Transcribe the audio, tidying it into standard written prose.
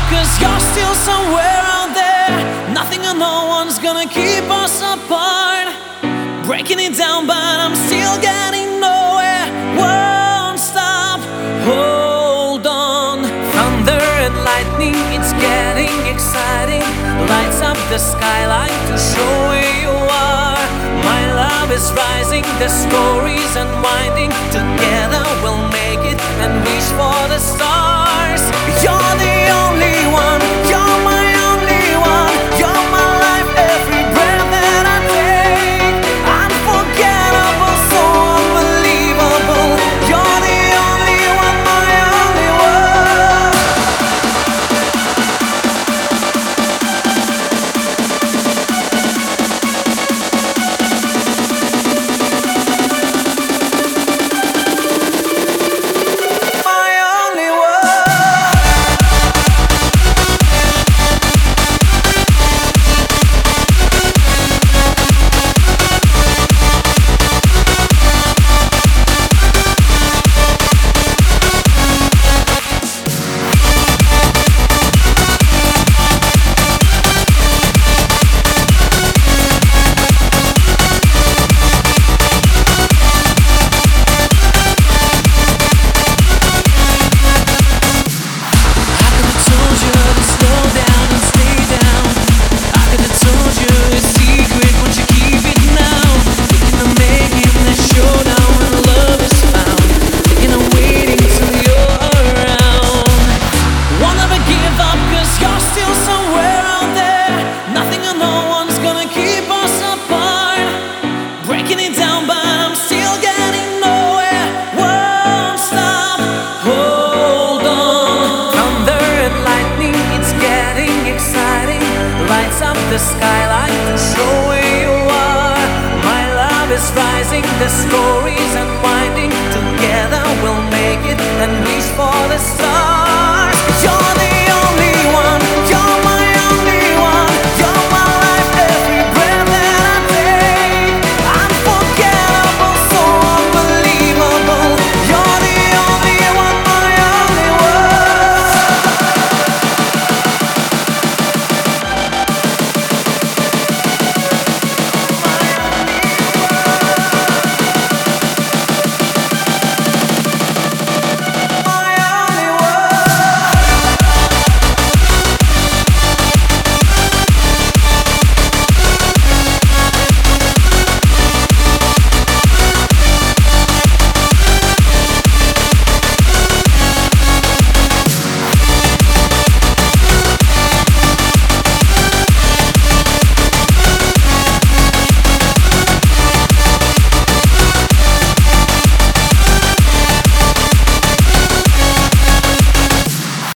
'cause you're still somewhere out there. Nothing and no one's gonna keep us apart. Breaking it down, but I'm still getting nowhere. Won't stop, hold on. Thunder and lightning, it's getting exciting. Lights up the skyline to show where you are. My love is rising, the story's unwinding. Together we'll make it and reach for the stars. You're the only one, you're my only one. You're my life, every breath that I take. Unforgettable, so unbelievable. You're the only one, my only one. My only one. The skyline to show where you are. My love is rising, the story's unwinding. Together we'll make it and reach for the stars.